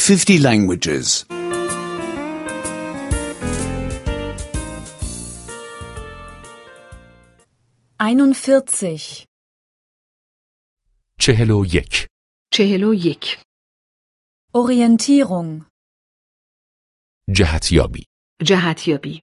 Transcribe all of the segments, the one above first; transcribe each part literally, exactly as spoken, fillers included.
fifty languages. einundvierzig. چهل و یک. چهل و یک. Orientierung. جهتیابی. جهتیابی.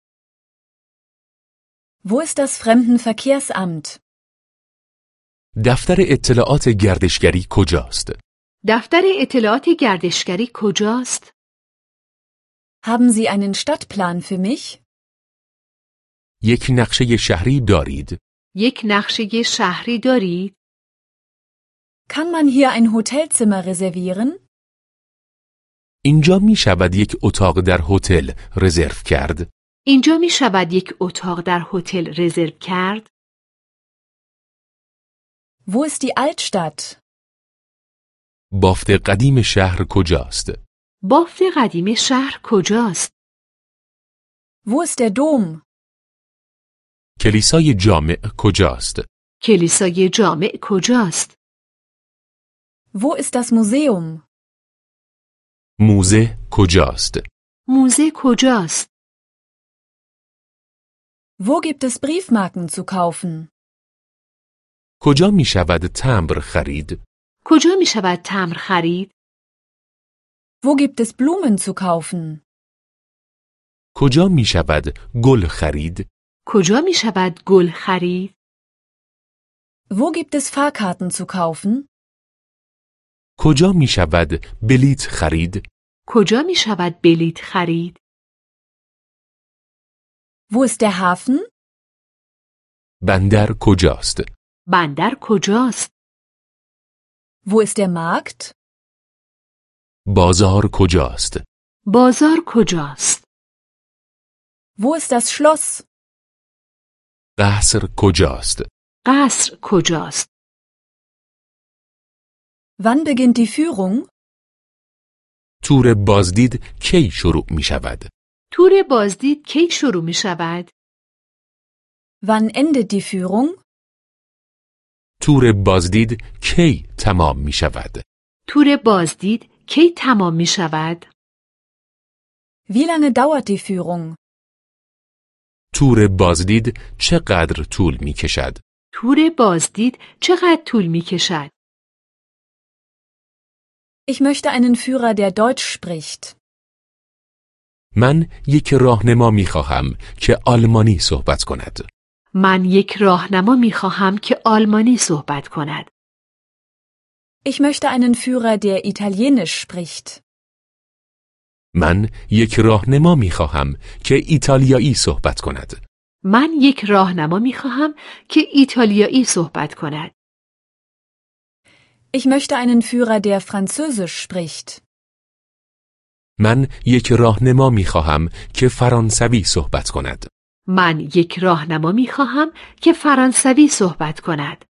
Wo ist das Fremdenverkehrsamt? دفتر اطلاعات گردشگری کجاست؟ دفتر اطلاعات گردشگری کجاست؟ Haben Sie einen Stadtplan für mich? یک نقشه شهری دارید؟ یک نقشه شهری دارید؟ Kann man hier ein Hotelzimmer reservieren? اینجا می شود یک اتاق در هتل رزرو کرد؟ اینجا می شود یک اتاق در هتل رزرو کرد؟ Wo ist die Altstadt? بافت قدیم شهر کجاست؟ بافت قدیم شهر کجاست؟ Wo ist der Dom? کلیسای جامع کجاست؟ کلیسای جامع کجاست؟ Wo ist das Museum? موزه کجاست؟ موزه کجاست؟ Wo gibt es Briefmarken zu kaufen? کجا می شود تمبر خرید؟ کجا می شود تمبر خرید؟ Wo gibt es Blumen zu kaufen? کجا می شود گل خرید؟ کجا می شود گل خرید؟ Wo gibt es Fahrkarten zu kaufen? کجا می شود بلیط خرید؟ کجا می شود بلیط خرید؟ Wo ist der Hafen? بندر کجاست؟ بندر کجاست؟ Wo ist der Markt? بازار کجاست؟ بازار کجاست؟ Wo ist das Schloss? قصر کجاست؟ قصر کجاست؟ Wann beginnt die Führung? تور بازدید کی شروع می شود؟ تور بازدید کی شروع می شود؟ Wann endet die Führung? تور بازدید کی تمام می شود؟ تور بازدید کی تمام می شود؟ Wie lange dauert die Führung? تور بازدید چقدر طول می کشد؟ تور بازدید چقدر طول می کشد؟ Ich möchte einen Führer, der Deutsch spricht. من یک راهنما می خواهم که آلمانی صحبت کند. من یک راهنما می خواهم که آلمانی صحبت کند. Ich möchte einen Führer, der Italienisch spricht. من یک راهنما می خواهم که ایتالیایی صحبت کند. من یک راهنما می خواهم که ایتالیایی صحبت کند. Ich möchte einen Führer, der Französisch spricht. من یک راهنما می خواهم که فرانسوی صحبت کند. من یک راهنما می خواهم که فرانسوی صحبت کند.